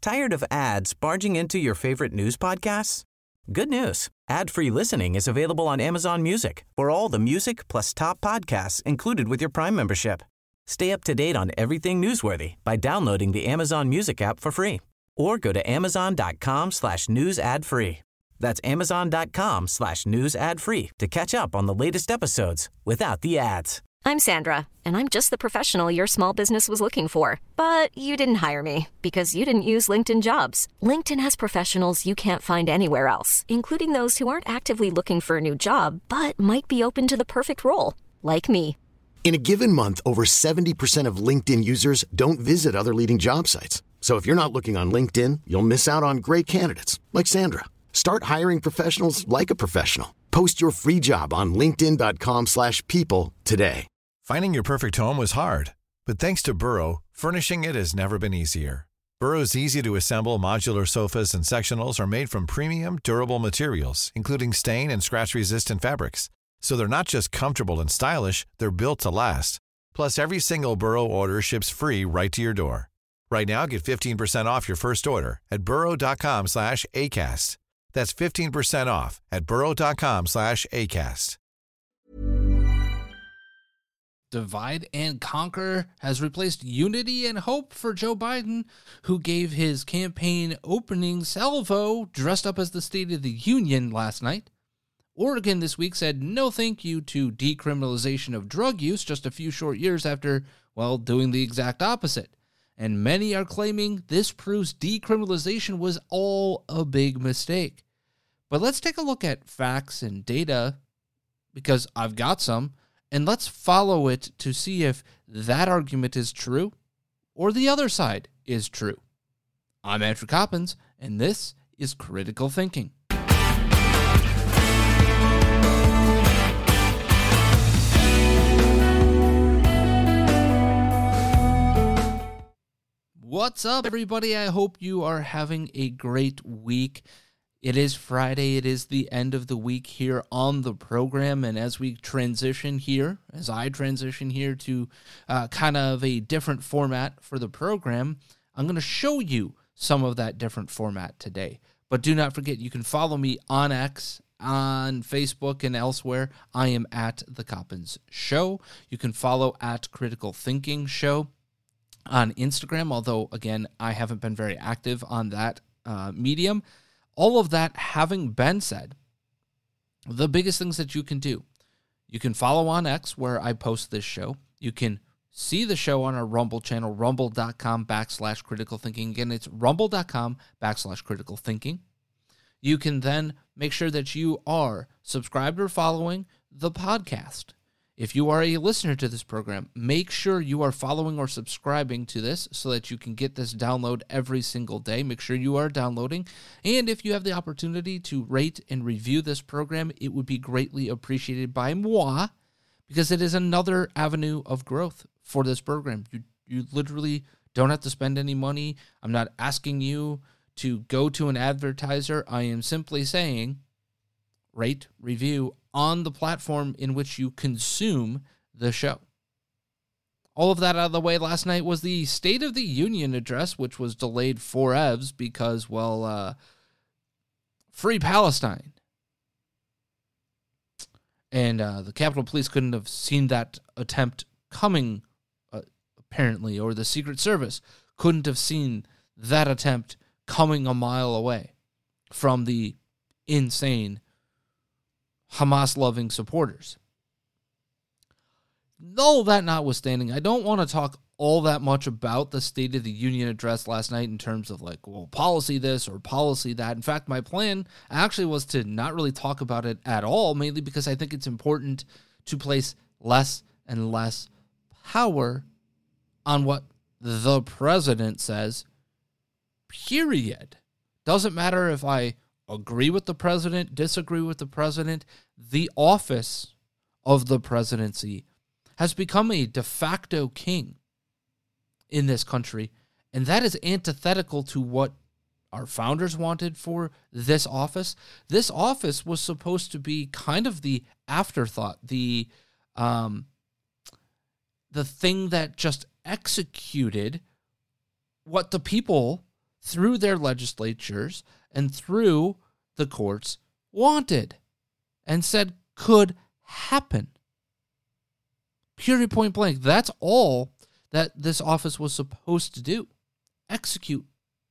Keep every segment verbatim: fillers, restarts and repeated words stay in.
Tired of ads barging into your favorite news podcasts? Good news. Ad-free listening is available on Amazon Music for all the music plus top podcasts included with your Prime membership. Stay up to date on everything newsworthy by downloading the Amazon Music app for free or go to amazon.com slash news ad free. That's amazon.com slash news ad free to catch up on the latest episodes without the ads. I'm Sandra, and I'm just the professional your small business was looking for. But you didn't hire me because you didn't use LinkedIn Jobs. LinkedIn has professionals you can't find anywhere else, including those who aren't actively looking for a new job, but might be open to the perfect role, like me. In a given month, over seventy percent of LinkedIn users don't visit other leading job sites. So if you're not looking on LinkedIn, you'll miss out on great candidates like Sandra. Start hiring professionals like a professional. Post your free job on linkedin.com slash people today. Finding your perfect home was hard, but thanks to Burrow, furnishing it has never been easier. Burrow's easy-to-assemble modular sofas and sectionals are made from premium, durable materials, including stain and scratch-resistant fabrics. So they're not just comfortable and stylish, they're built to last. Plus, every single Burrow order ships free right to your door. Right now, get fifteen percent off your first order at burrow.com slash ACAST. That's fifteen percent off at burrow.com slash ACAST. Divide and conquer has replaced unity and hope for Joe Biden, who gave his campaign opening salvo dressed up as the State of the Union last night. Oregon this week said no thank you to decriminalization of drug use just a few short years after, well, doing the exact opposite. And many are claiming this proves decriminalization was all a big mistake. But let's take a look at facts and data, because I've got some, and let's follow it to see if that argument is true or the other side is true. I'm Andrew Coppins, and this is Critical Thinking. What's up, everybody? I hope you are having a great week. It is Friday. It is the end of the week here on the program. And as we transition here, as I transition here to uh, kind of a different format for the program, I'm going to show you some of that different format today. But do not forget, you can follow me on X, on Facebook, and elsewhere. I am at The Coppins Show. You can follow at Critical Thinking Show on Instagram, although, again, I haven't been very active on that uh, medium. All of that having been said, the biggest things that you can do, you can follow on X where I post this show. You can see the show on our Rumble channel, rumble.com backslash critical thinking. Again, it's rumble.com backslash critical thinking. You can then make sure that you are subscribed or following the podcast. If you are a listener to this program, make sure you are following or subscribing to this so that you can get this download every single day. Make sure you are downloading. And if you have the opportunity to rate and review this program, it would be greatly appreciated by moi, because it is another avenue of growth for this program. You, you literally don't have to spend any money. I'm not asking you to go to an advertiser. I am simply saying rate, review on the platform in which you consume the show. All of that out of the way, last night was the State of the Union address, which was delayed four evs because, well, uh, free Palestine. And uh, the Capitol Police couldn't have seen that attempt coming, uh, apparently, or the Secret Service couldn't have seen that attempt coming a mile away from the insane Hamas-loving supporters. All that notwithstanding, I don't want to talk all that much about the State of the Union address last night in terms of like, well, policy this or policy that. In fact, my plan actually was to not really talk about it at all, mainly because I think it's important to place less and less power on what the president says, period. Doesn't matter if I agree with the president, disagree with the president. The office of the presidency has become a de facto king in this country, and that is antithetical to what our founders wanted for this office. This office was supposed to be kind of the afterthought, the um, the thing that just executed what the people through their legislatures and through the courts wanted and said could happen. Period, point blank. That's all that this office was supposed to do. Execute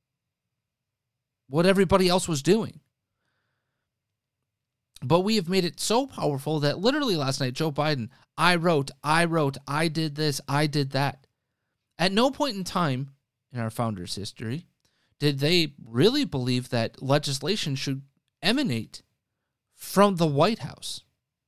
what everybody else was doing. But we have made it so powerful that literally last night, Joe Biden, I wrote, I wrote, I did this, I did that. At no point in time in our founders' history did they really believe that legislation should emanate from the White House.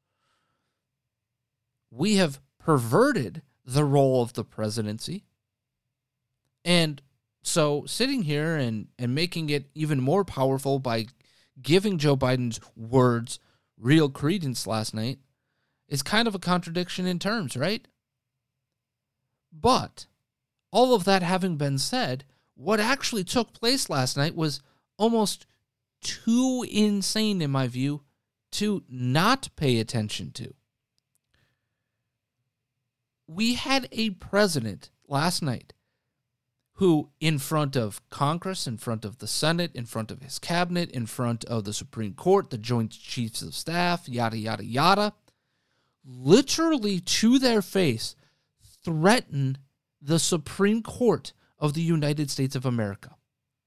We have perverted the role of the presidency. And so sitting here and, and making it even more powerful by giving Joe Biden's words real credence last night is kind of a contradiction in terms, right? But all of that having been said, what actually took place last night was almost too insane, in my view, to not pay attention to. We had a president last night who, in front of Congress, in front of the Senate, in front of his cabinet, in front of the Supreme Court, the Joint Chiefs of Staff, yada, yada, yada, literally to their face threaten the Supreme Court of the United States of America.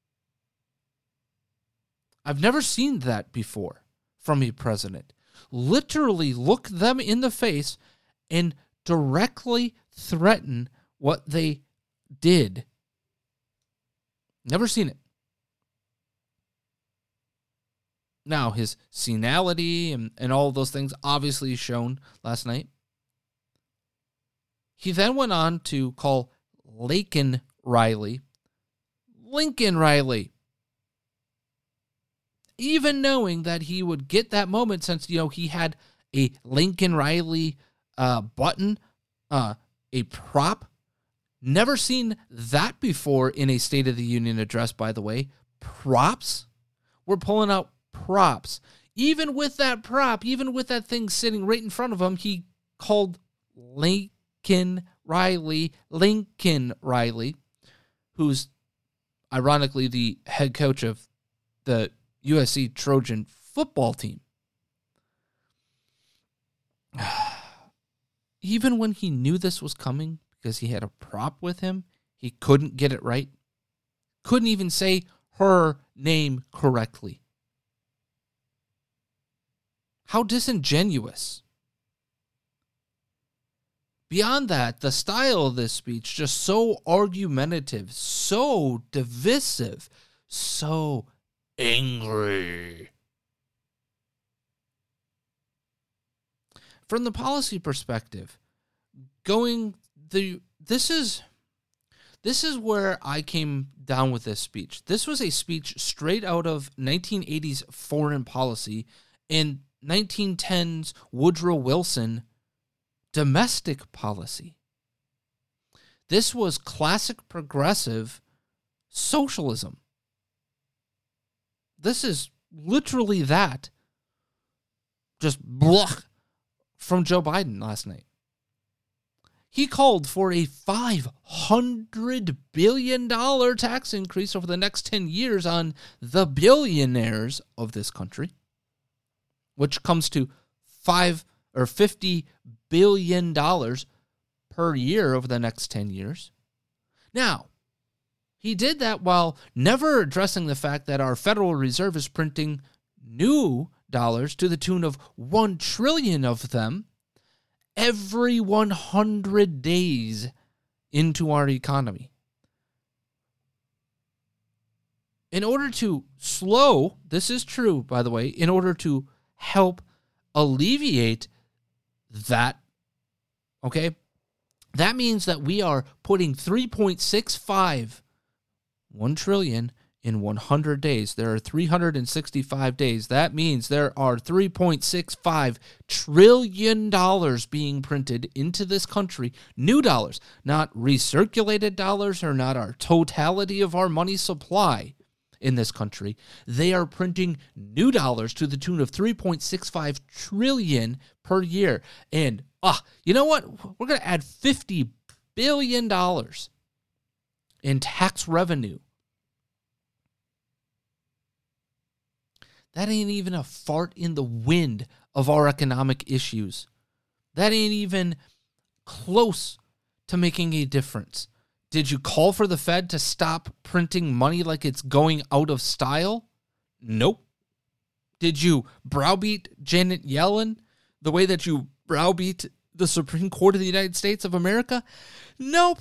I've never seen that before from a president. Literally look them in the face and directly threaten what they did. Never seen it. Now, his senility and, and all of those things obviously shown last night. He then went on to call Laken Riley Lincoln Riley. Even knowing that he would get that moment since, you know, he had a Lincoln Riley uh, button, uh, a prop. Never seen that before in a State of the Union address, by the way. Props? We're pulling out props. Even with that prop, even with that thing sitting right in front of him, he called Lincoln Riley, Lincoln Riley, who's ironically the head coach of the U S C Trojan football team. Even when he knew this was coming, because he had a prop with him, he couldn't get it right. Couldn't even say her name correctly. How disingenuous. Beyond that, the style of this speech, just so argumentative, so divisive, so angry. From the policy perspective, going the this is this is where I came down with this speech. This was a speech straight out of nineteen eighties foreign policy and nineteen tens Woodrow Wilson domestic policy. This was classic progressive socialism. This is literally that. Just blah from Joe Biden last night. He called for a five hundred billion dollars tax increase over the next ten years on the billionaires of this country, which comes to five or fifty billion dollars per year over the next ten years. Now, he did that while never addressing the fact that our Federal Reserve is printing new dollars to the tune of one trillion of them every one hundred days into our economy. In order to slow, this is true, by the way, in order to help alleviate that, okay, that means that we are putting three point six five, one trillion in one hundred days. There are three hundred sixty-five days. That means there are three point six five trillion dollars being printed into this country. New dollars, not recirculated dollars or not our totality of our money supply in this country. They are printing new dollars to the tune of three point six five trillion per year. And, ah, you know what? We're going to add fifty billion dollars in tax revenue That ain't even a fart in the wind of our economic issues. That ain't even close to making a difference. Did you call for the Fed to stop printing money like it's going out of style? Nope. Did you browbeat Janet Yellen the way that you browbeat the Supreme Court of the United States of America? Nope.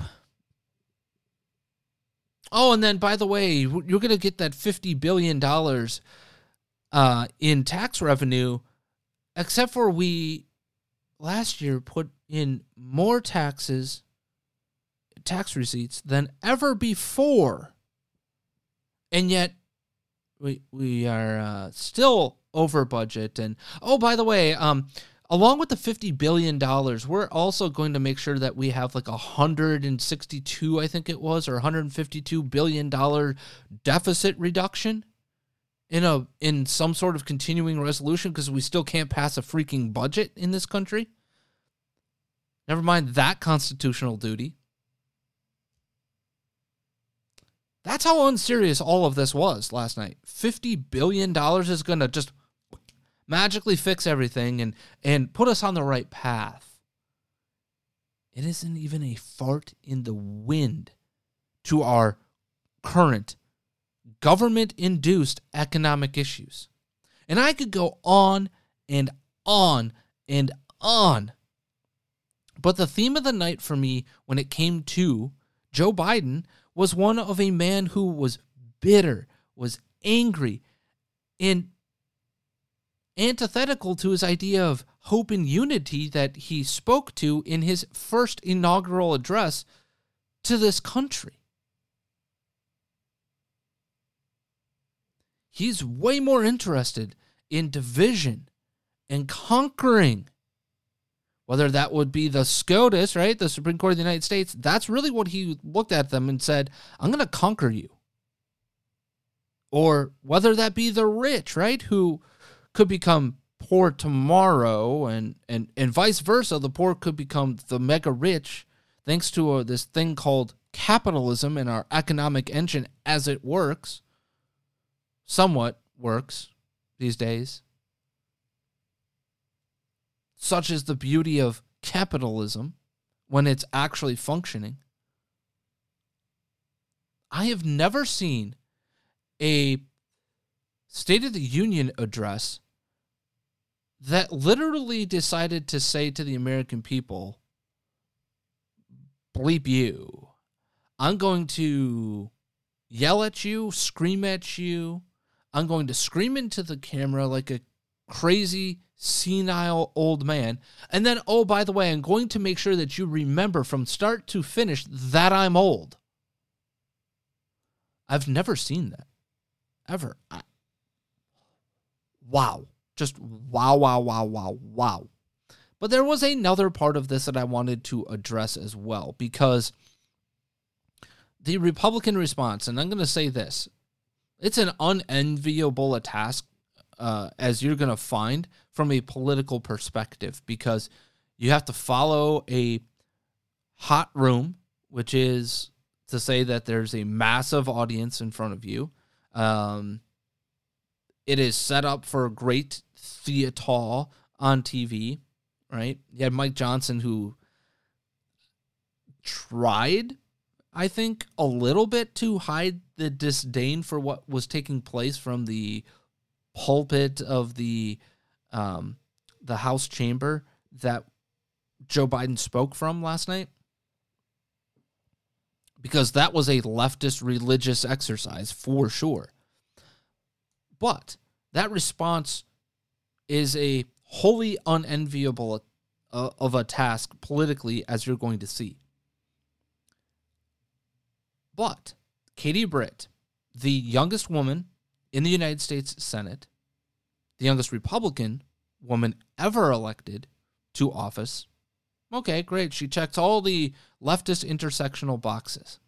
Oh, and then, by the way, you're going to get that fifty billion dollars uh, in tax revenue, except for we last year put in more taxes, tax receipts than ever before. And yet, we we are uh, still over budget. And, oh, by the way, um, along with the fifty billion dollars, we're also going to make sure that we have like a one hundred sixty-two, I think it was, or one hundred fifty-two billion dollars deficit reduction in a in some sort of continuing resolution because we still can't pass a freaking budget in this country. Never mind that constitutional duty. That's how unserious all of this was last night. fifty billion dollars is going to just magically fix everything and, and put us on the right path. It isn't even a fart in the wind to our current government-induced economic issues. And I could go on and on and on. But the theme of the night for me when it came to Joe Biden was one of a man who was bitter, was angry, and antithetical to his idea of hope and unity that he spoke to in his first inaugural address to this country. He's way more interested in division and conquering. Whether that would be the SCOTUS, right, the Supreme Court of the United States, that's really what he looked at them and said, I'm going to conquer you. Or whether that be the rich, right, who could become poor tomorrow, and, and, and vice versa, the poor could become the mega rich thanks to uh, this thing called capitalism and our economic engine as it works, somewhat works these days. Such is the beauty of capitalism when it's actually functioning. I have never seen a State of the Union address that literally decided to say to the American people, bleep you. I'm going to yell at you, scream at you. I'm going to scream into the camera like a crazy, senile old man. And then, oh, by the way, I'm going to make sure that you remember from start to finish that I'm old. I've never seen that. Ever. I, wow. Just wow, wow, wow, wow, wow. But there was another part of this that I wanted to address as well, because the Republican response, and I'm going to say this, it's an unenviable task uh, as you're going to find from a political perspective, because you have to follow a hot room, which is to say that there's a massive audience in front of you. Um, it is set up for great theater on T V, right? You had Mike Johnson, who tried, I think, a little bit to hide the disdain for what was taking place from the pulpit of the um, the House chamber that Joe Biden spoke from last night, because that was a leftist religious exercise for sure. But that response is a wholly unenviable uh, of a task politically, as you're going to see. But Katie Britt, the youngest woman in the United States Senate, the youngest Republican woman ever elected to office, okay, great. She checks all the leftist intersectional boxes.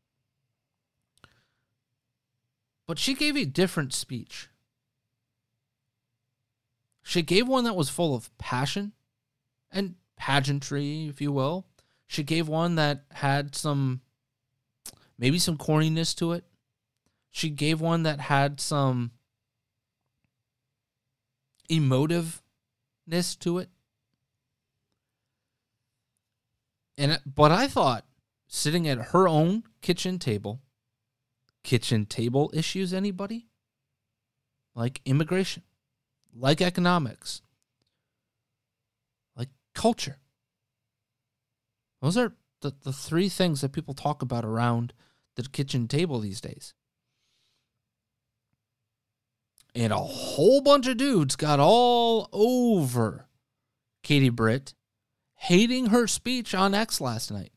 But she gave a different speech. She gave one that was full of passion and pageantry, if you will. She gave one that had some, maybe some corniness to it. She gave one that had some emotiveness to it. And but I thought, sitting at her own kitchen table, kitchen table issues, anybody? Like immigration, like economics, like culture. Those are the, the three things that people talk about around the kitchen table these days. And a whole bunch of dudes got all over Katie Britt, hating her speech on X last night.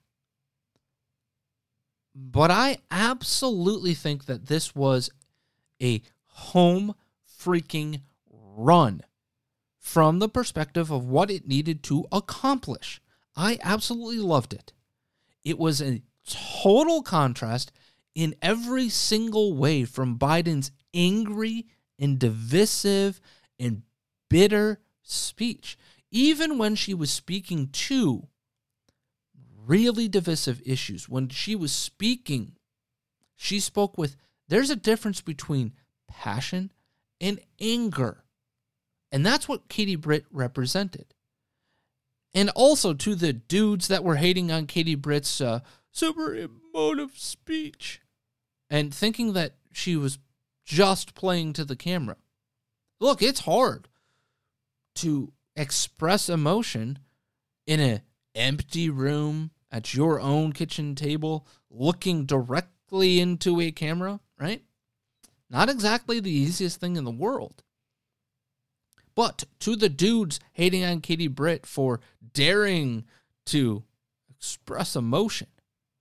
But I absolutely think that this was a home freaking run from the perspective of what it needed to accomplish. I absolutely loved it. It was a total contrast in every single way from Biden's angry and divisive and bitter speech. Even when she was speaking to really divisive issues, when she was speaking, she spoke with, there's a difference between passion and anger. And that's what Katie Britt represented. And also to the dudes that were hating on Katie Britt's uh, super emotive speech and thinking that she was just playing to the camera. Look, it's hard to express emotion in an empty room at your own kitchen table, looking directly into a camera, right? Not exactly the easiest thing in the world. But to the dudes hating on Katie Britt for daring to express emotion,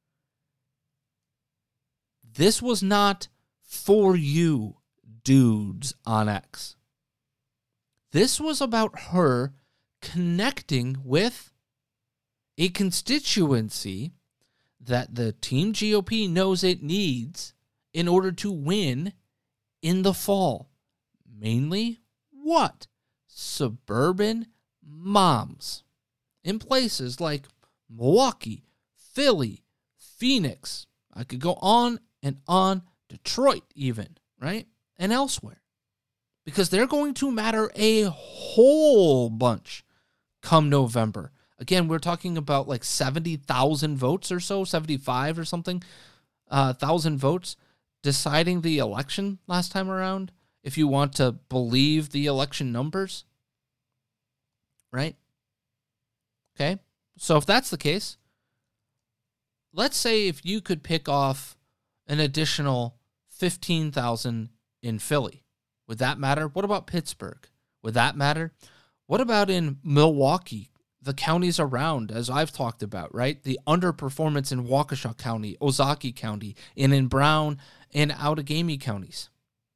this was not for you, dudes on X. This was about her connecting with a constituency that the Team G O P knows it needs in order to win in the fall. Mainly what? Suburban moms in places like Milwaukee, Philly, Phoenix. I could go on and on. Detroit even, right? And elsewhere. Because they're going to matter a whole bunch come November. Again, we're talking about like seventy thousand votes or so, seventy-five or something, uh, thousand votes deciding the election last time around, if you want to believe the election numbers. Right? Okay? So if that's the case, let's say if you could pick off an additional fifteen thousand in Philly. Would that matter? What about Pittsburgh? Would that matter? What about in Milwaukee, the counties around, as I've talked about, right? The underperformance in Waukesha County, Ozaukee County, and in Brown and Outagamie counties.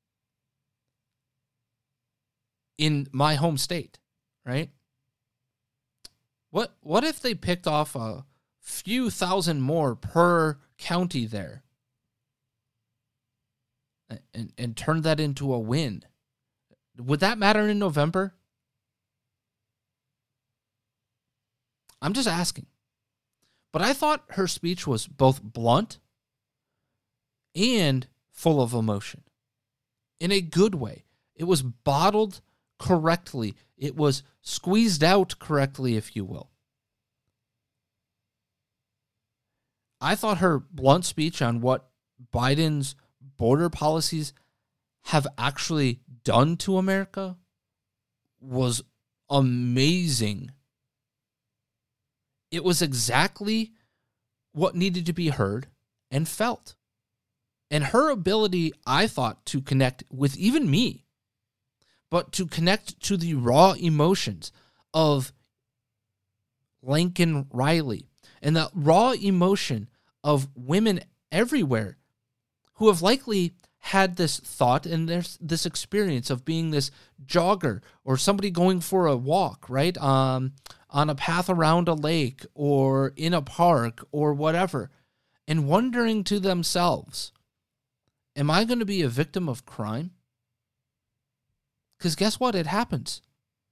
In my home state, right? What, what if they picked off a few thousand more per county there? And, and turn that into a win. Would that matter in November? I'm just asking. But I thought her speech was both blunt and full of emotion. In a good way. It was bottled correctly. It was squeezed out correctly, if you will. I thought her blunt speech on what Biden's border policies have actually done to America was amazing. It was exactly what needed to be heard and felt. And her ability, I thought, to connect with even me, but to connect to the raw emotions of Lincoln Riley and the raw emotion of women everywhere who have likely had this thought and there's this experience of being this jogger or somebody going for a walk, right? Um, on a path around a lake or in a park or whatever, and wondering to themselves, am I going to be a victim of crime? Because guess what? It happens.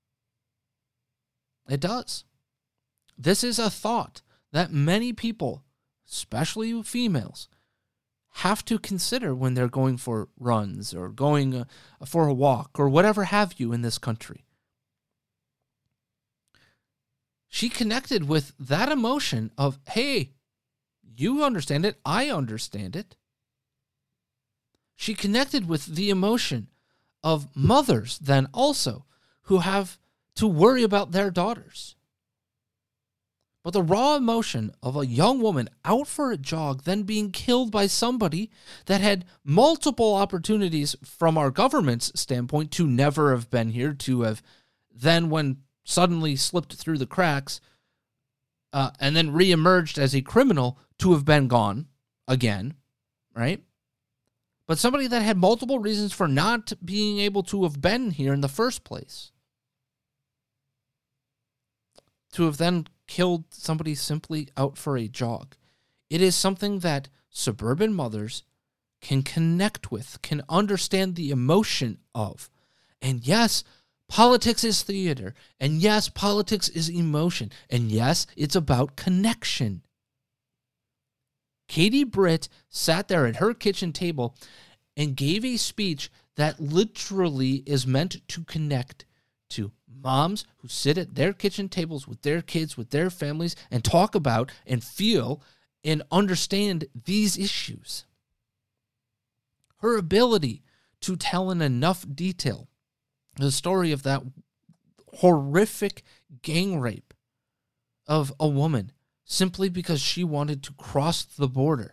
It does. This is a thought that many people, especially females, have to consider when they're going for runs or going uh, for a walk or whatever have you in this country. she connected with that emotion of, hey, you understand it, I understand it. She connected with the emotion of mothers then also who have to worry about their daughters. But the raw emotion of a young woman out for a jog, then being killed by somebody that had multiple opportunities from our government's standpoint to never have been here, to have then, when suddenly slipped through the cracks, uh, and then reemerged as a criminal, to have been gone again, right? But somebody that had multiple reasons for not being able to have been here in the first place. To have then killed somebody simply out for a jog. It is something that suburban mothers can connect with, can understand the emotion of. And yes, politics is theater. And yes, politics is emotion. And yes, it's about connection. Katie Britt sat there at her kitchen table and gave a speech that literally is meant to connect to moms who sit at their kitchen tables with their kids, with their families, and talk about and feel and understand these issues. Her ability to tell in enough detail the story of that horrific gang rape of a woman simply because she wanted to cross the border.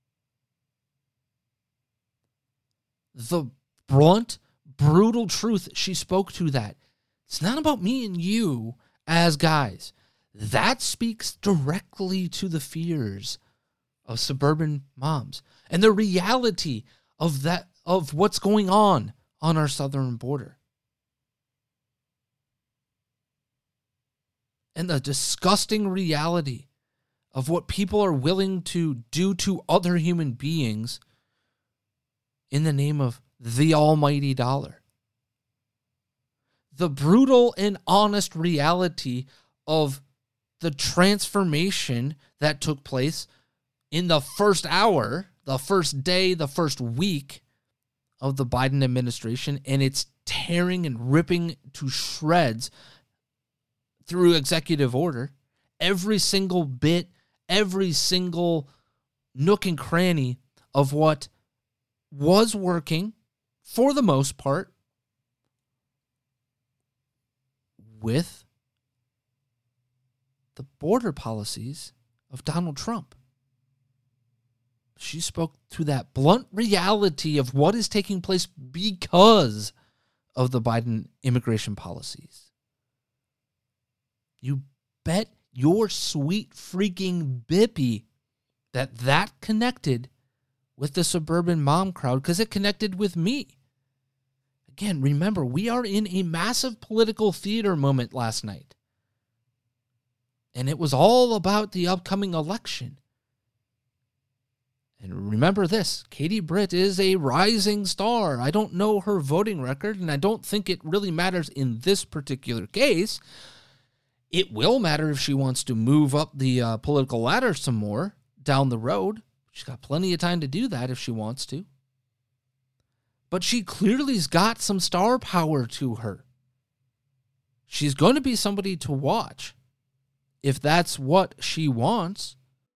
The blunt, brutal truth she spoke to that. It's not about me and you as guys. That speaks directly to the fears of suburban moms and the reality of that, of what's going on on our southern border. And the disgusting reality of what people are willing to do to other human beings in the name of the almighty dollar. The brutal and honest reality of the transformation that took place in the first hour, the first day, the first week of the Biden administration, and it's tearing and ripping to shreds through executive order. Every single bit, every single nook and cranny of what was working, for the most part, with the border policies of Donald Trump. She spoke to that blunt reality of what is taking place because of the Biden immigration policies. You bet your sweet freaking bippy that that connected with the suburban mom crowd, because it connected with me. Again, remember, we are in a massive political theater moment last night. And it was all about the upcoming election. And remember this, Katie Britt is a rising star. I don't know her voting record, and I don't think it really matters in this particular case. It will matter if she wants to move up the uh, political ladder some more down the road. She's got plenty of time to do that if she wants to. But she clearly's got some star power to her. She's going to be somebody to watch if that's what she wants.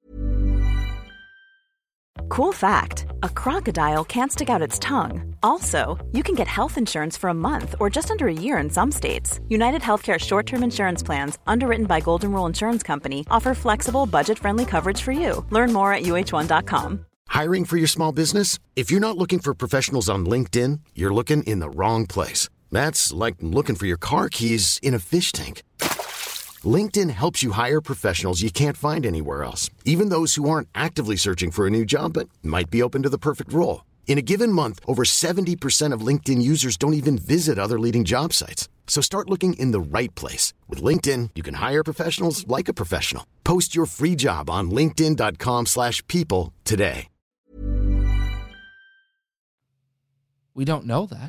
Cool fact, a crocodile can't stick out its tongue. Also, you can get health insurance for a month or just under a year in some states. United Healthcare short-term insurance plans, underwritten by Golden Rule Insurance Company, offer flexible, budget-friendly coverage for you. Learn more at U H one dot com. Hiring for your small business? If you're not looking for professionals on LinkedIn, you're looking in the wrong place. That's like looking for your car keys in a fish tank. LinkedIn helps you hire professionals you can't find anywhere else, even those who aren't actively searching for a new job but might be open to the perfect role. In a given month, over seventy percent of LinkedIn users don't even visit other leading job sites. So start looking in the right place. With LinkedIn, you can hire professionals like a professional. Post your free job on linkedin dot com slash people today. We don't know that.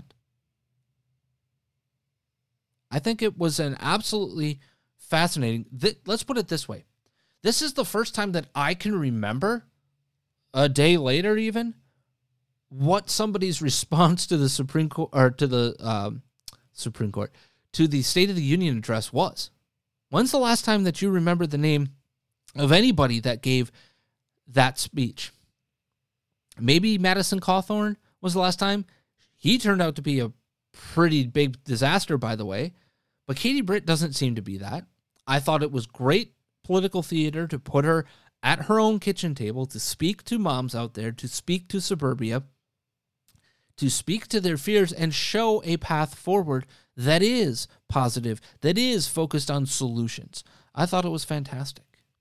I think it was an absolutely fascinating. Th- let's put it this way. This is the first time that I can remember, a day later even, what somebody's response to the Supreme Court, or to the um, Supreme Court, to the State of the Union address was. When's the last time that you remember the name of anybody that gave that speech? Maybe Madison Cawthorn was the last time. He turned out to be a pretty big disaster, by the way. But Katie Britt doesn't seem to be that. I thought it was great political theater to put her at her own kitchen table, to speak to moms out there, to speak to suburbia, to speak to their fears and show a path forward that is positive, that is focused on solutions. I thought it was fantastic.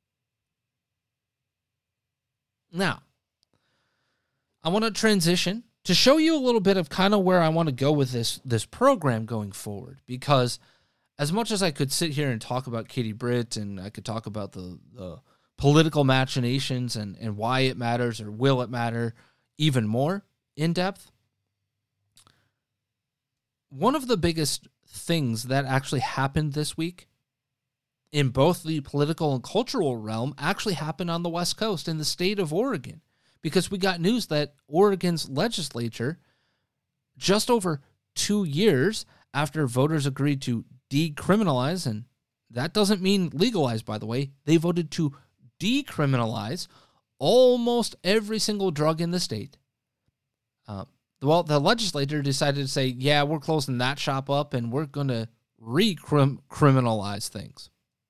Now, I want to transition to show you a little bit of kind of where I want to go with this, this program going forward, because as much as I could sit here and talk about Katie Britt, and I could talk about the, the political machinations and, and why it matters, or will it matter even more in depth, one of the biggest things that actually happened this week in both the political and cultural realm actually happened on the West Coast in the state of Oregon, because we got news that Oregon's legislature, just over two years after voters agreed to decriminalize, and that doesn't mean legalize, by the way, they voted to decriminalize almost every single drug in the state. Uh, well, the legislature decided to say, yeah, we're closing that shop up and we're going to recriminalize things.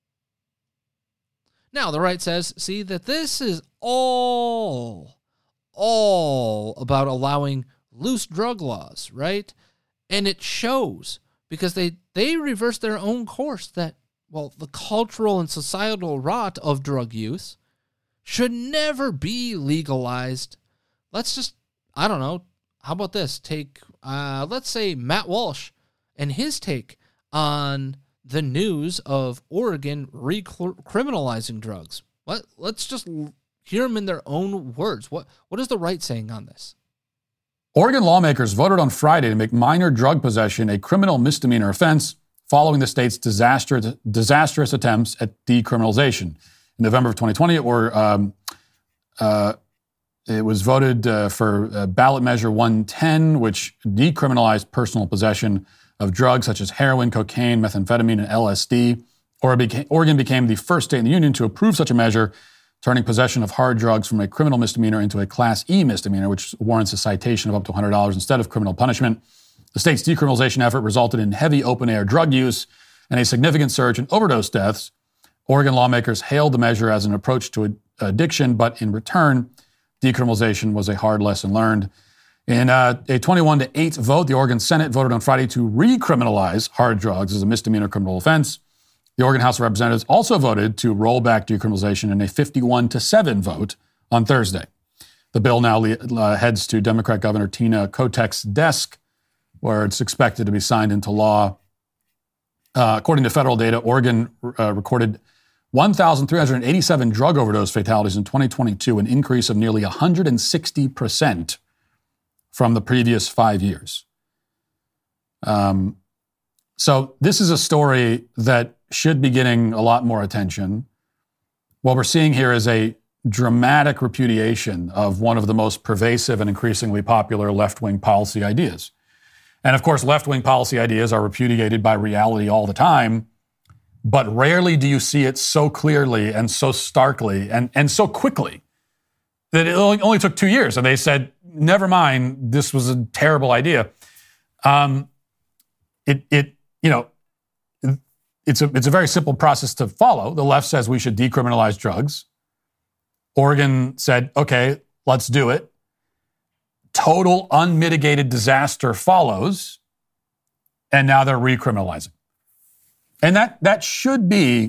Now, the right says, see, that this is all, all about allowing loose drug laws, right? And it shows, because they, they reversed their own course that, well, the cultural and societal rot of drug use should never be legalized. Let's just, I don't know, how about this? Take, uh, let's say, Matt Walsh and his take on the news of Oregon recriminalizing drugs. Let, let's just hear them in their own words. What What is the right saying on this? Oregon lawmakers voted on Friday to make minor drug possession a criminal misdemeanor offense following the state's disastrous, disastrous attempts at decriminalization. In November of twenty twenty, or um, uh, it was voted uh, for uh, ballot measure one ten, which decriminalized personal possession of drugs such as heroin, cocaine, methamphetamine, and L S D. Oregon became the first state in the union to approve such a measure, turning possession of hard drugs from a criminal misdemeanor into a Class E misdemeanor, which warrants a citation of up to one hundred dollars instead of criminal punishment. The state's decriminalization effort resulted in heavy open-air drug use and a significant surge in overdose deaths. Oregon lawmakers hailed the measure as an approach to addiction, but in return, decriminalization was a hard lesson learned. In uh, a twenty-one to eight vote, the Oregon Senate voted on Friday to recriminalize hard drugs as a misdemeanor criminal offense. The Oregon House of Representatives also voted to roll back decriminalization in a fifty-one to seven vote on Thursday. The bill now uh, heads to Democrat Governor Tina Kotek's desk, where it's expected to be signed into law. Uh, according to federal data, Oregon uh, recorded one thousand three hundred eighty-seven drug overdose fatalities in twenty twenty-two, an increase of nearly one hundred sixty percent from the previous five years. Um, so this is a story that should be getting a lot more attention. What we're seeing here is a dramatic repudiation of one of the most pervasive and increasingly popular left-wing policy ideas. And of course, left-wing policy ideas are repudiated by reality all the time, but rarely do you see it so clearly and so starkly and, and so quickly that it only, only took two years. And they said, never mind, this was a terrible idea. Um, it, it, you know, it's a, it's a very simple process to follow. The left says we should decriminalize drugs. Oregon said, okay, let's do it. Total unmitigated disaster follows, and now they're recriminalizing. And that, that should be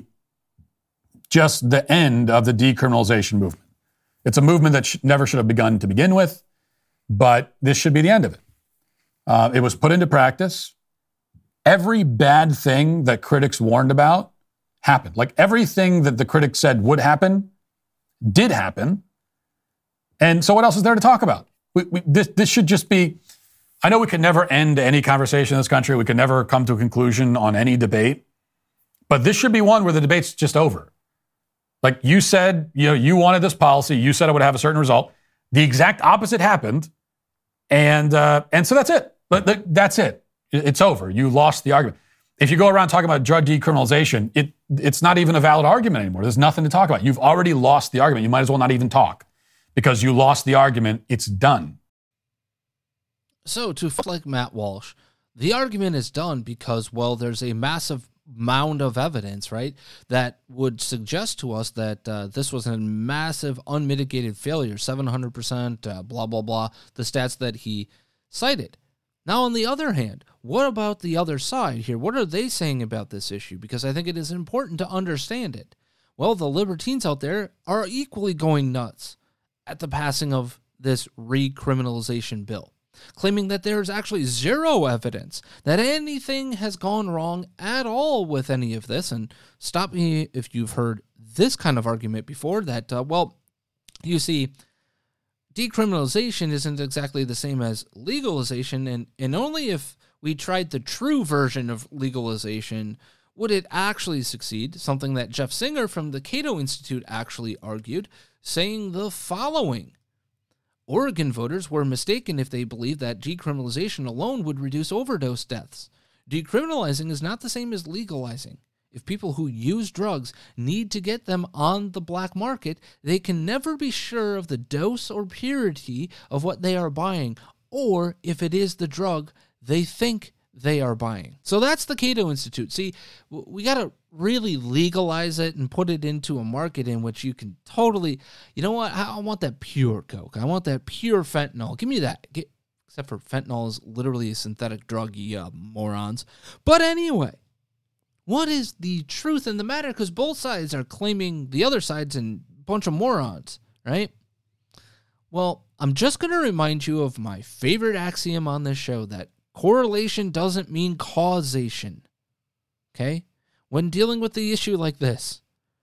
just the end of the decriminalization movement. It's a movement that sh- never should have begun to begin with, but this should be the end of it. Uh, it was put into practice. Every bad thing that critics warned about happened. Like everything that the critics said would happen did happen. And so what else is there to talk about? We, we, this, this should just be, I know we could never end any conversation in this country. We could never come to a conclusion on any debate. But this should be one where the debate's just over. Like you said, you know, you wanted this policy. You said it would have a certain result. The exact opposite happened. And uh, and so that's it. But that's it. It's over. You lost the argument. If you go around talking about drug decriminalization, it it's not even a valid argument anymore. There's nothing to talk about. You've already lost the argument. You might as well not even talk because you lost the argument. It's done. So to like Matt Walsh, the argument is done because, well, there's a massive mound of evidence, right, that would suggest to us that uh, this was a massive unmitigated failure, seven hundred percent, uh, blah, blah, blah, the stats that he cited. Now, on the other hand, what about the other side here? What are they saying about this issue? Because I think it is important to understand it. Well, the libertines out there are equally going nuts at the passing of this recriminalization bill, claiming that there's actually zero evidence that anything has gone wrong at all with any of this. And stop me if you've heard this kind of argument before, that, uh, well, you see, decriminalization isn't exactly the same as legalization, and, and only if we tried the true version of legalization would it actually succeed, something that Jeff Singer from the Cato Institute actually argued, saying the following: Oregon voters were mistaken if they believed that decriminalization alone would reduce overdose deaths. Decriminalizing is not the same as legalizing. If people who use drugs need to get them on the black market, they can never be sure of the dose or purity of what they are buying, or if it is the drug they think they are buying. So that's the Cato Institute. See, we got to really legalize it and put it into a market in which you can totally, you know what, I want that pure coke. I want that pure fentanyl. Give me that. Get, except for fentanyl is literally a synthetic drug, you uh, morons. But anyway, what is the truth in the matter? Because both sides are claiming the other side's a bunch of morons, right? Well, I'm just going to remind you of my favorite axiom on this show, that correlation doesn't mean causation, okay? When dealing with the issue like this,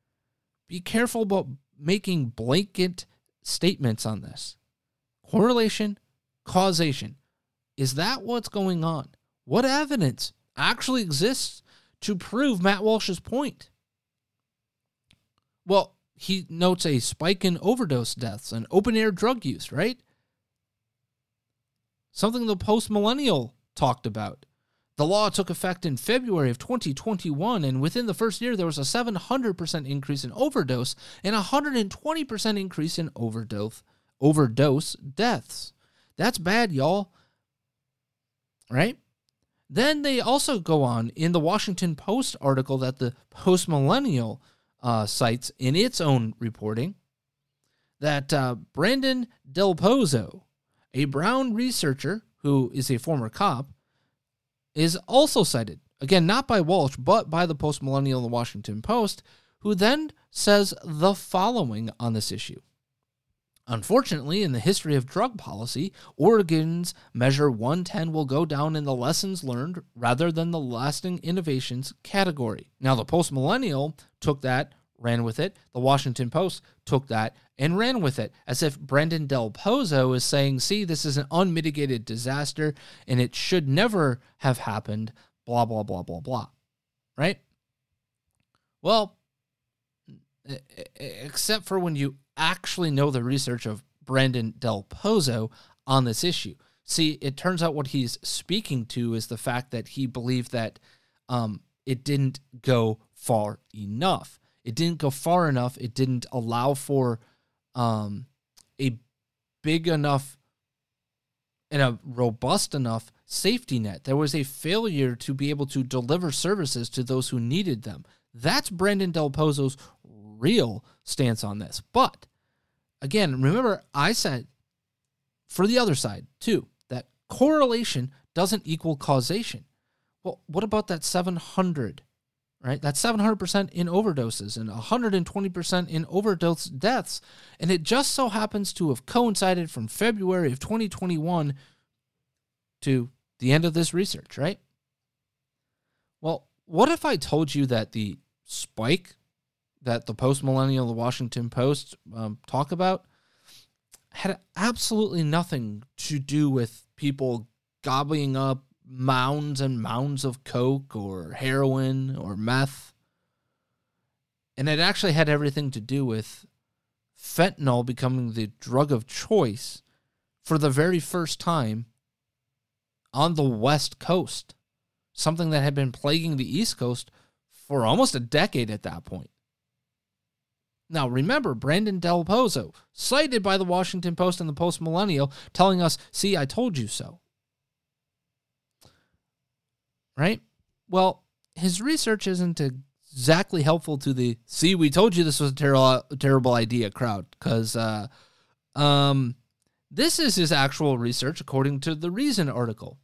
be careful about making blanket statements on this. Correlation, causation. Is that what's going on? What evidence actually exists to prove Matt Walsh's point? Well, he notes a spike in overdose deaths and open-air drug use, right? Something the post-millennial talked about. The law took effect in February of twenty twenty-one, and within the first year, there was a seven hundred percent increase in overdose and a one hundred twenty percent increase in overdose, overdose deaths. That's bad, y'all. Right? Then they also go on in the Washington Post article that the post-millennial uh, cites in its own reporting, that uh, Brandon Del Pozo, a Brown researcher who is a former cop, is also cited. Again, not by Walsh, but by the post-millennial in the Washington Post, who then says the following on this issue. Unfortunately, in the history of drug policy, Oregon's Measure one ten will go down in the lessons learned rather than the lasting innovations category. Now, the post-millennial took that, ran with it. The Washington Post took that and ran with it, as if Brandon Del Pozo is saying, see, this is an unmitigated disaster and it should never have happened, blah, blah, blah, blah, blah. Right? Well, except for when you actually know the research of Brandon Del Pozo on this issue. See, it turns out what he's speaking to is the fact that he believed that um, it didn't go far enough. It didn't go far enough. It didn't allow for um, a big enough and a robust enough safety net. There was a failure to be able to deliver services to those who needed them. That's Brandon Del Pozo's real stance on this. But again, remember, I said for the other side too, that correlation doesn't equal causation. Well, what about that seven hundred, right? That's seven hundred percent in overdoses and one hundred twenty percent in overdose deaths. And it just so happens to have coincided from February of twenty twenty-one to the end of this research, right? Well, what if I told you that the spike that the post-millennial, the Washington Post um, talk about had absolutely nothing to do with people gobbling up mounds and mounds of coke or heroin or meth. And it actually had everything to do with fentanyl becoming the drug of choice for the very first time on the West Coast. something that had been plaguing the East Coast for almost a decade at that point. Now, remember, Brandon Del Pozo, cited by the Washington Post and the Post Millennial, telling us, see, I told you so. Right? Well, his research isn't exactly helpful to the, see, we told you this was a ter- terrible idea crowd, because uh, um, this is his actual research according to the Reason article.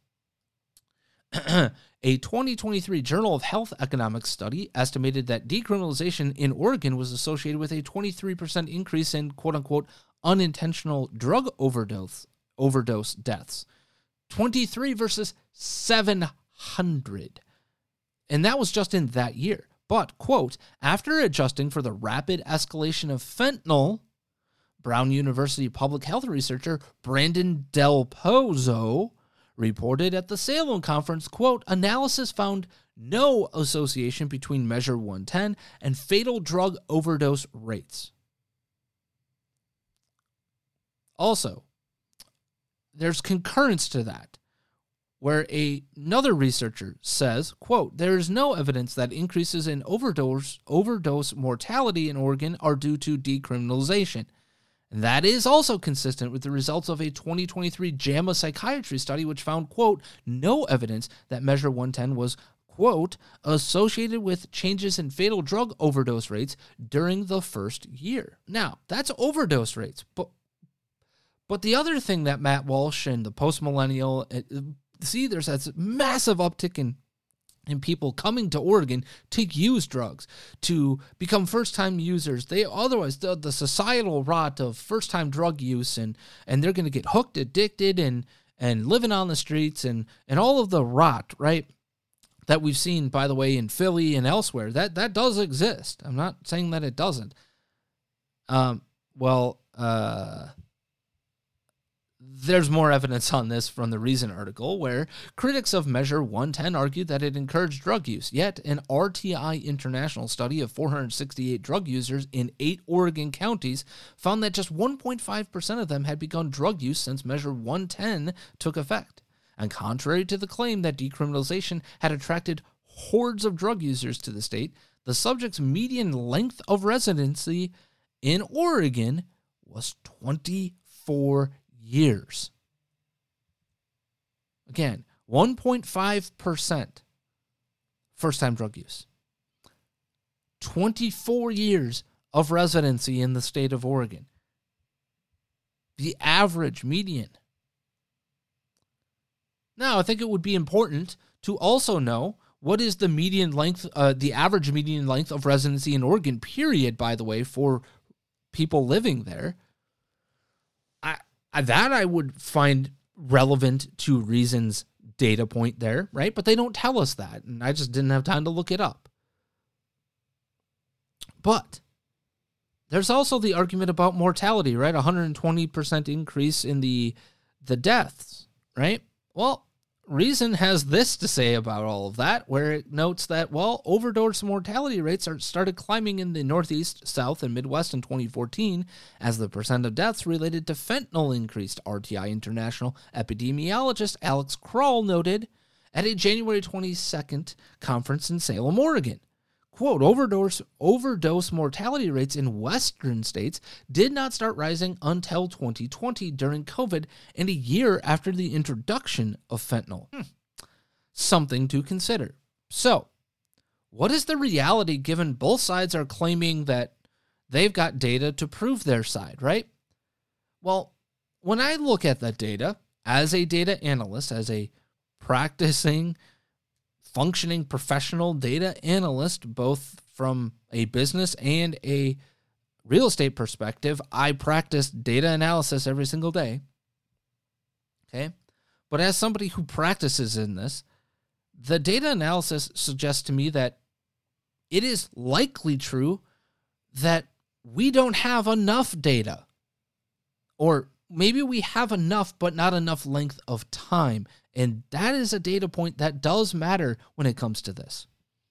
A twenty twenty-three Journal of Health Economics study estimated that decriminalization in Oregon was associated with a twenty-three percent increase in quote-unquote unintentional drug overdose overdose deaths. twenty-three versus seven hundred. And that was just in that year. But, quote, after adjusting for the rapid escalation of fentanyl, Brown University public health researcher Brandon Del Pozo reported at the Salem conference, quote, analysis found no association between Measure one ten and fatal drug overdose rates. Also, there's concurrence to that, where a, another researcher says, quote, there is no evidence that increases in overdose overdose mortality in Oregon are due to decriminalization. And that is also consistent with the results of a twenty twenty-three JAMA psychiatry study, which found, quote, no evidence that Measure one ten was, quote, associated with changes in fatal drug overdose rates during the first year. Now, that's overdose rates. But but the other thing that Matt Walsh and the Post-Millennial, see, there's that massive uptick in and people coming to Oregon to use drugs, to become first-time users. They otherwise the, the societal rot of first-time drug use, and and they're going to get hooked, addicted, and and living on the streets, and and all of the rot, right, that we've seen, by the way, in Philly and elsewhere. That that does exist. I'm not saying that it doesn't. Um. Well. Uh. There's more evidence on this from the Reason article, where critics of Measure one ten argued that it encouraged drug use. Yet, an R T I International study of four hundred sixty-eight drug users in eight Oregon counties found that just one point five percent of them had begun drug use since Measure one ten took effect. And contrary to the claim that decriminalization had attracted hordes of drug users to the state, the subject's median length of residency in Oregon was twenty-four years. Years. Again, one point five percent first-time drug use. twenty-four years of residency in the state of Oregon. The average median. Now, I think it would be important to also know what is the median length, uh, the average median length of residency in Oregon, period, by the way, for people living there. That I would find relevant to Reason's data point there, right? But they don't tell us that, and I just didn't have time to look it up. But there's also the argument about mortality, right? one hundred twenty percent increase in the the deaths, right? Well, Reason has this to say about all of that, where it notes that, well, overdose mortality rates are started climbing in the Northeast, South, and Midwest in twenty fourteen as the percent of deaths related to fentanyl increased, R T I International epidemiologist Alex Kroll noted at a January twenty-second conference in Salem, Oregon. Quote, overdose, overdose mortality rates in Western states did not start rising until twenty twenty during COVID and a year after the introduction of fentanyl. Hmm. Something to consider. So, what is the reality given both sides are claiming that they've got data to prove their side, right? Well, when I look at that data as a data analyst, as a practicing functioning professional data analyst, both from a business and a real estate perspective, I practice data analysis every single day. Okay. But as somebody who practices in this, the data analysis suggests to me that it is likely true that we don't have enough data, or maybe we have enough, but not enough length of time. And that is a data point that does matter when it comes to this.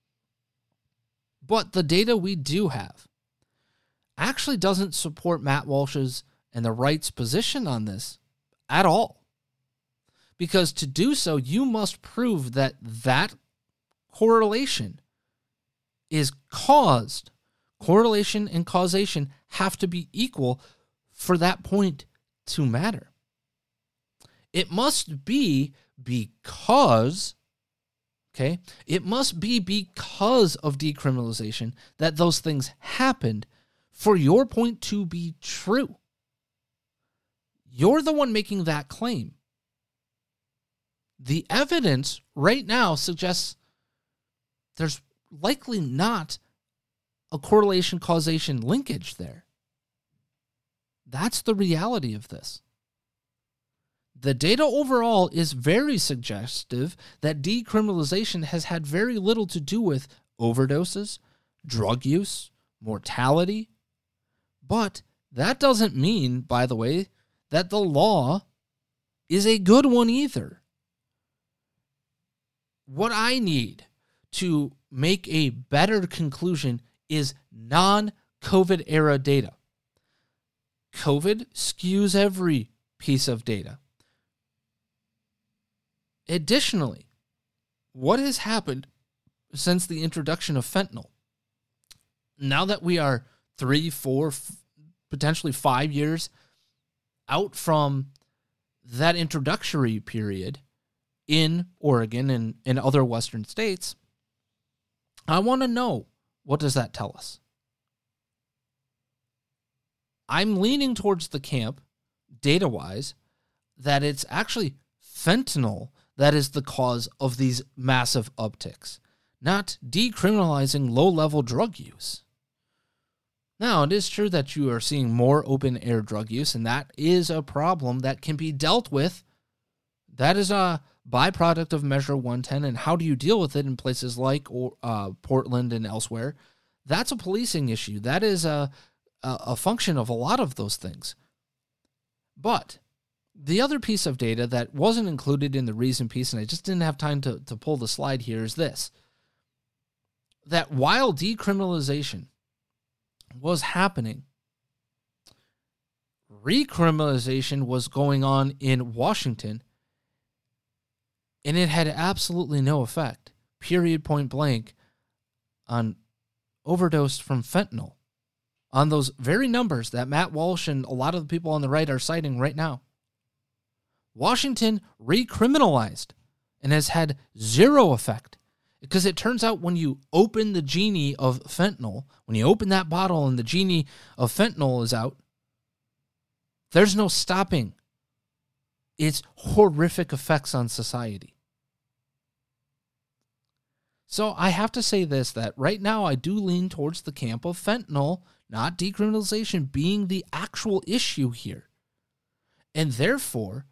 But the data we do have actually doesn't support Matt Walsh's and the right's position on this at all. Because to do so, you must prove that that correlation is caused. Correlation and causation have to be equal for that point to matter. It must be because, okay, it must be because of decriminalization that those things happened for your point to be true. You're the one making that claim. The evidence right now suggests there's likely not a correlation causation linkage there. That's the reality of this. The data overall is very suggestive that decriminalization has had very little to do with overdoses, drug use, mortality. But that doesn't mean, by the way, that the law is a good one either. What I need to make a better conclusion is non-COVID era data. COVID skews every piece of data. Additionally, what has happened since the introduction of fentanyl? Now that we are three, four, f- potentially five years out from that introductory period in Oregon and in other Western states, I want to know, what does that tell us? I'm leaning towards the camp, data-wise, that it's actually fentanyl that is the cause of these massive upticks, not decriminalizing low-level drug use. Now, it is true that you are seeing more open-air drug use, and that is a problem that can be dealt with. That is a byproduct of Measure one ten, and how do you deal with it in places like uh, Portland and elsewhere? That's a policing issue. That is a, a, a function of a lot of those things. But the other piece of data that wasn't included in the reason piece, and I just didn't have time to, to pull the slide here, is this. That while decriminalization was happening, recriminalization was going on in Washington, and it had absolutely no effect, period, point blank, on overdose from fentanyl, on those very numbers that Matt Walsh and a lot of the people on the right are citing right now. Washington recriminalized and has had zero effect, because it turns out when you open the genie of fentanyl, when you open that bottle and the genie of fentanyl is out, there's no stopping its horrific effects on society. So I have to say this, that right now I do lean towards the camp of fentanyl, not decriminalization, being the actual issue here. And therefore,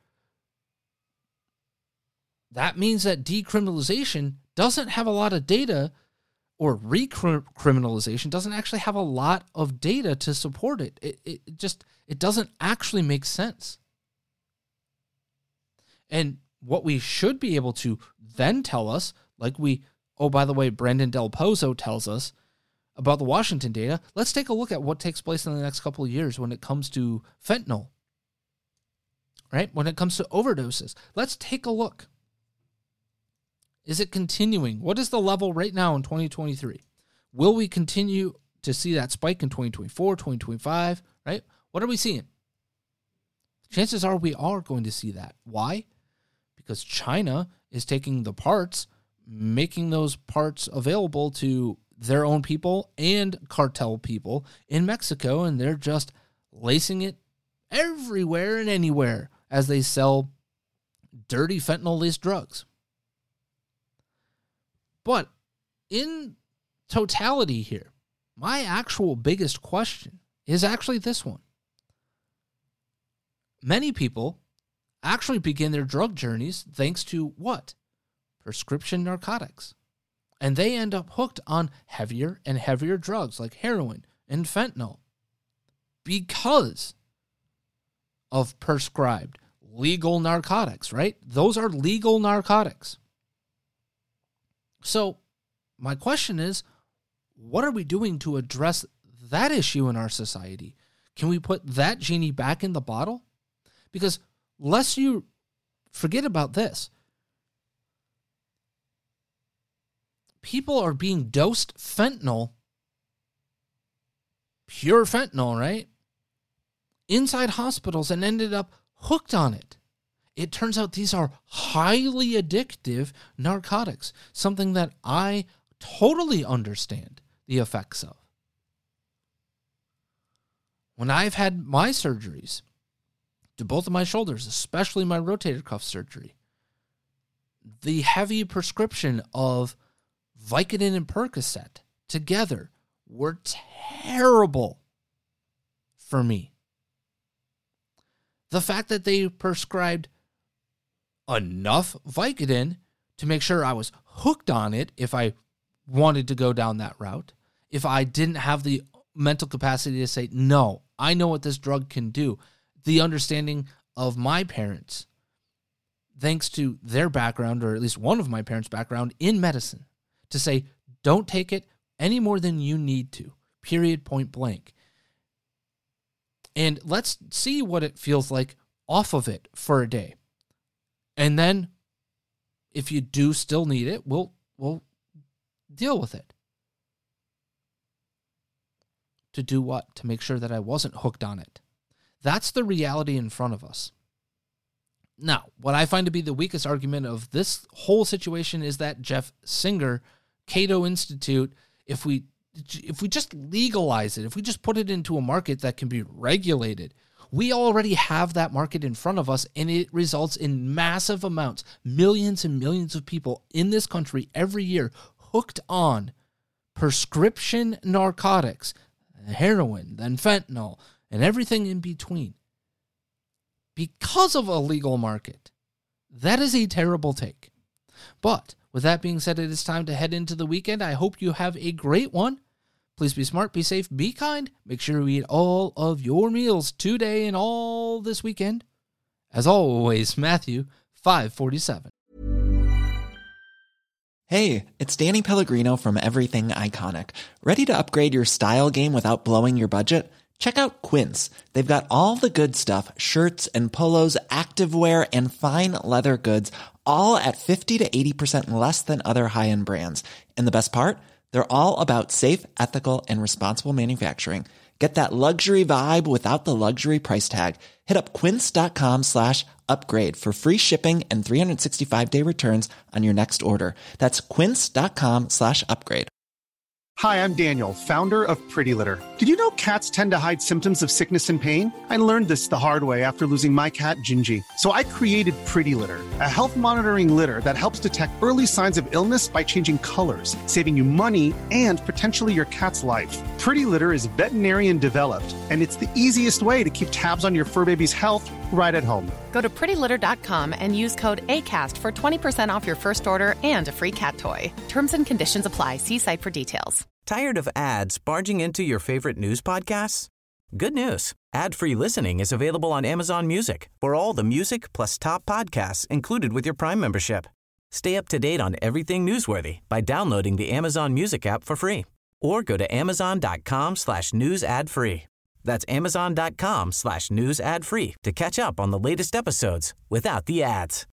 that means that decriminalization doesn't have a lot of data, or recriminalization doesn't actually have a lot of data to support it. It, it just, it doesn't actually make sense. And what we should be able to then tell us, like we, oh, by the way, Brendan Del Pozo tells us about the Washington data, let's take a look at what takes place in the next couple of years when it comes to fentanyl, right? When it comes to overdoses. Let's take a look. Is it continuing? What is the level right now in twenty twenty-three? Will we continue to see that spike in twenty twenty-four, twenty twenty-five, right? What are we seeing? Chances are we are going to see that. Why? Because China is taking the parts, making those parts available to their own people and cartel people in Mexico, and they're just lacing it everywhere and anywhere as they sell dirty fentanyl-laced drugs. But in totality here, my actual biggest question is actually this one. Many people actually begin their drug journeys thanks to what? Prescription narcotics. And they end up hooked on heavier and heavier drugs like heroin and fentanyl because of prescribed legal narcotics, right? Those are legal narcotics. So my question is, what are we doing to address that issue in our society? Can we put that genie back in the bottle? Because lest you forget about this, people are being dosed fentanyl, pure fentanyl, right? Inside hospitals and ended up hooked on it. It turns out these are highly addictive narcotics, something that I totally understand the effects of. When I've had my surgeries to both of my shoulders, especially my rotator cuff surgery, the heavy prescription of Vicodin and Percocet together were terrible for me. The fact that they prescribed enough Vicodin to make sure I was hooked on it if I wanted to go down that route, if I didn't have the mental capacity to say, no, I know what this drug can do. The understanding of my parents, thanks to their background, or at least one of my parents' background in medicine, to say, don't take it any more than you need to, period, point blank. And let's see what it feels like off of it for a day. And then, if you do still need it, we'll, we'll deal with it. To do what? To make sure that I wasn't hooked on it. That's the reality in front of us. Now, what I find to be the weakest argument of this whole situation is that Jeff Singer, Cato Institute, if we if we just legalize it, if we just put it into a market that can be regulated, we already have that market in front of us, and it results in massive amounts, millions and millions of people in this country every year hooked on prescription narcotics, heroin, then fentanyl, and everything in between. Because of a legal market. That is a terrible take. But with that being said, it is time to head into the weekend. I hope you have a great one. Please be smart, be safe, be kind. Make sure you eat all of your meals today and all this weekend. As always, Matthew five forty-seven. Hey, it's Danny Pellegrino from Everything Iconic. Ready to upgrade your style game without blowing your budget? Check out Quince. They've got all the good stuff, shirts and polos, activewear, and fine leather goods, all at fifty to eighty percent less than other high-end brands. And the best part? They're all about safe, ethical, and responsible manufacturing. Get that luxury vibe without the luxury price tag. Hit up quince.com slash upgrade for free shipping and three sixty-five day returns on your next order. That's quince.com slash upgrade. Hi, I'm Daniel, founder of Pretty Litter. Did you know cats tend to hide symptoms of sickness and pain? I learned this the hard way after losing my cat, Gingy. So I created Pretty Litter, a health monitoring litter that helps detect early signs of illness by changing colors, saving you money and potentially your cat's life. Pretty Litter is veterinarian developed, and it's the easiest way to keep tabs on your fur baby's health right at home. Go to pretty litter dot com and use code ACAST for twenty percent off your first order and a free cat toy. Terms and conditions apply. See site for details. Tired of ads barging into your favorite news podcasts? Good news. Ad-free listening is available on Amazon Music for all the music plus top podcasts included with your Prime membership. Stay up to date on everything newsworthy by downloading the Amazon Music app for free or go to amazon.com slash news ad free. That's amazon.com slash news ad free to catch up on the latest episodes without the ads.